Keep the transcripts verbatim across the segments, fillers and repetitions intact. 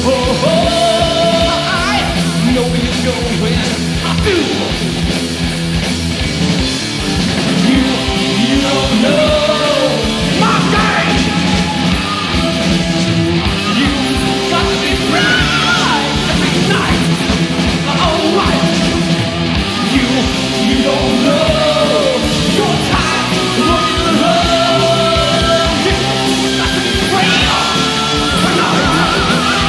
Oh, I know you know when I do. You, you don't know my game. You got to be right every night. Alright. You, you don't know your time. Look at the love. You got to be free tonight.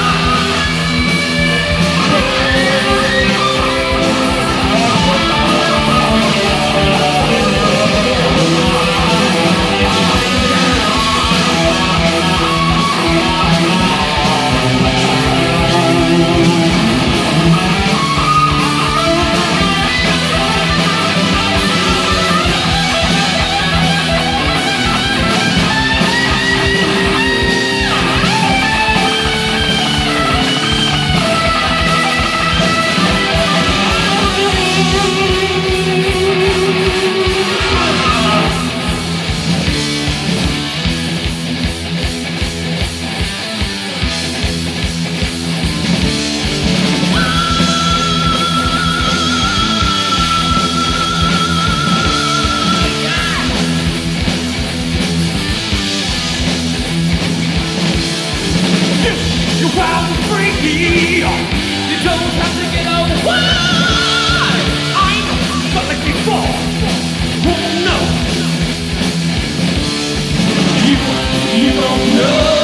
You're wild and freaky. You don't have to get away. I know, but like before, oh no. You, you don't know.